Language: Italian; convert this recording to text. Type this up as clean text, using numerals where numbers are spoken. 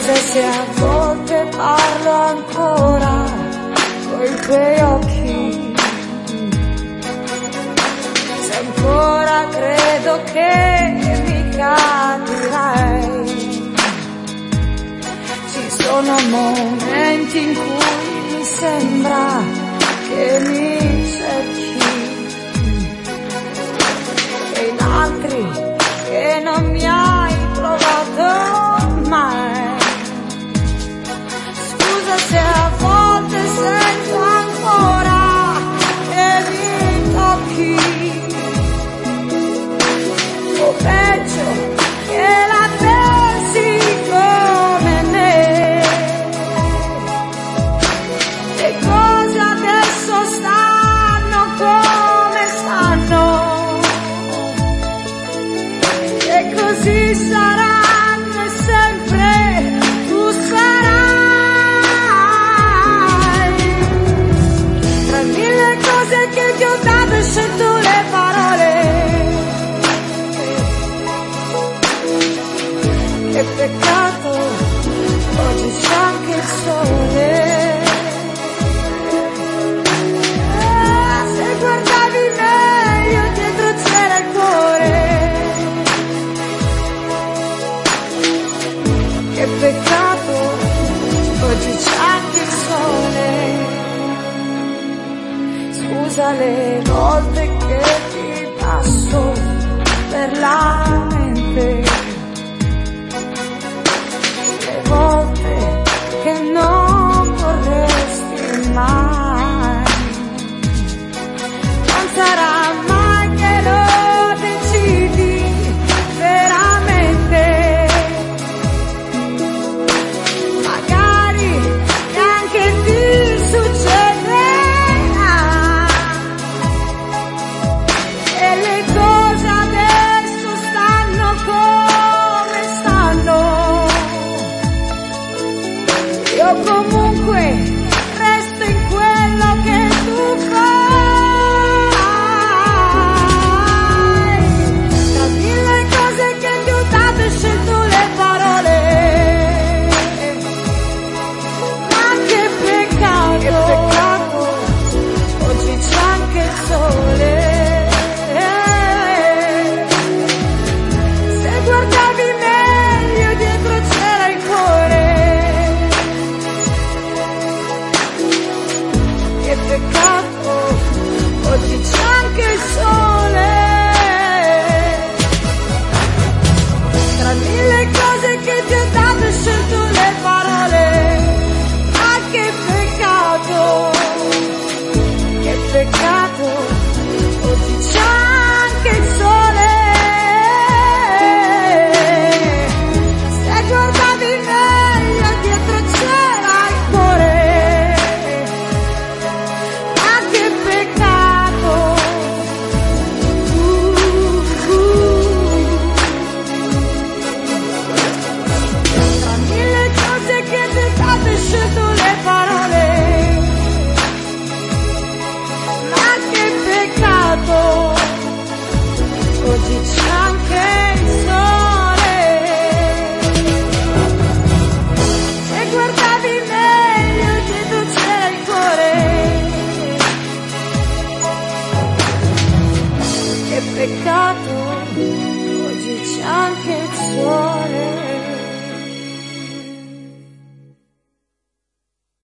Scusa se a volte parlo ancora coi tuoi occhi, se ancora credo che mi capirai. Ci sono momenti in cui mi sembra che mi cerchi e in altri che non mi hai provato mai. Scusa se a volte sento ancora che mi tocchi, o peggio che la pensi come me. Le cose adesso stanno come stanno e così saranno e sempre tu sarai. Tra mille cose che ti ho dato hai scelto le parole. Che peccato, oggi c'è anche il sole. Se guardavi meglio dietro c'era il cuore. Che peccato, oggi c'è anche il sole. Scusa le volte che ti passo per la mente, le volte che non vorresti mai. Non sarà mai che lo decidi veramente, magari neanche ti succederà, e le cose adesso stanno come stanno. Io comunque resto in quello che tu fai. Tra mille cose che ti ho dato hai scelto le parole. Ma che peccato, oggi c'è anche il sole. Se guardavi meglio dietro c'era il cuore. Che peccato, oggi c'è anche il sole. Tra mille cose che ti ho dato hai scelto le parole. Ma che peccato, oggi c'è anche il sole. Se guardavi meglio dietro c'era il cuore. Ma che peccato, tra mille cose che ti ho dato hai scelto